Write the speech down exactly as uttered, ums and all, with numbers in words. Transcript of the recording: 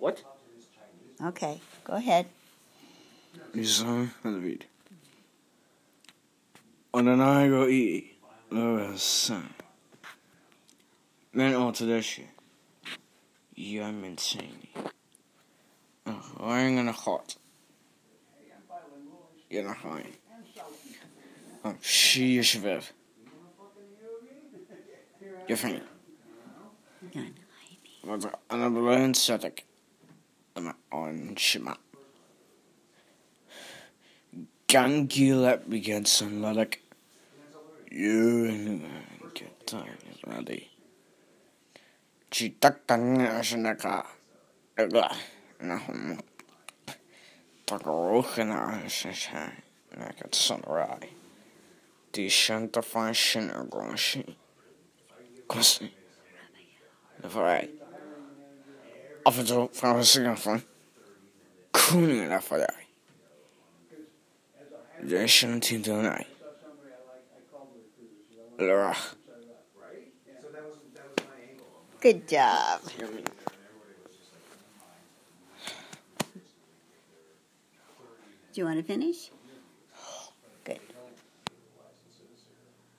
What? Okay, go ahead. Isang David. Onanago i Lurasan. Men åter det shit. Jag minns inte. I'm in a hot. You're not high. I'm she is viv. You're funny. أنا بلون صدق أنا on shima. Gangula began some like you get tired ready. She tucked on Ashanaka. Nahum. Takarokan Ashan like at sunrise. The Shanta fashion or grungy. Constantly. Never right. Often from a second phone. Cooning enough for that. They shouldn't into the night. Laura. Good job. Do you want to finish?